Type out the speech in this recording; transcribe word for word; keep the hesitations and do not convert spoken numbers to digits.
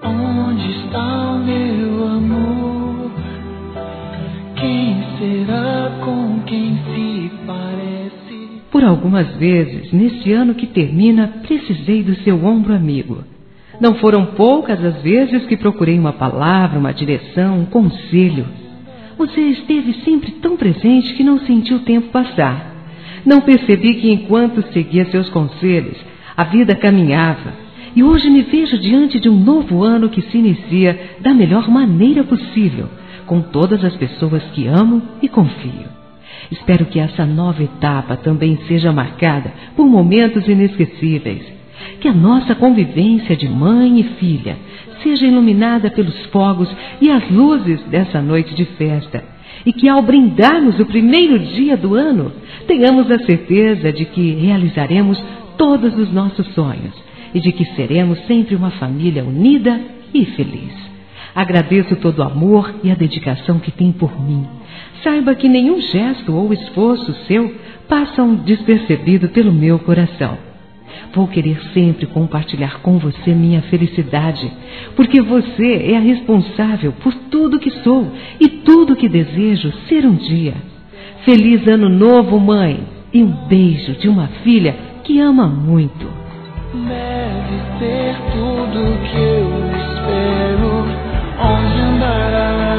Onde está o meu amor? Quem será com quem se parece? Por algumas vezes, neste ano que termina, precisei do seu ombro amigo. Não foram poucas as vezes que procurei uma palavra, uma direção, um conselho. Você esteve sempre tão presente que não senti o tempo passar. Não percebi que enquanto seguia seus conselhos, a vida caminhava. E hoje me vejo diante de um novo ano que se inicia da melhor maneira possível, com todas as pessoas que amo e confio. Espero que essa nova etapa também seja marcada por momentos inesquecíveis. Que a nossa convivência de mãe e filha seja iluminada pelos fogos e as luzes dessa noite de festa. E que ao brindarmos o primeiro dia do ano, tenhamos a certeza de que realizaremos todos os nossos sonhos e de que seremos sempre uma família unida e feliz. Agradeço todo o amor e a dedicação que tem por mim. Saiba que nenhum gesto ou esforço seu passam despercebido pelo meu coração. Vou querer sempre compartilhar com você minha felicidade, porque você é a responsável por tudo que sou e tudo que desejo ser um dia. Feliz Ano Novo, mãe, e um beijo de uma filha que ama muito. Deve ser tudo que eu espero. Onde andará?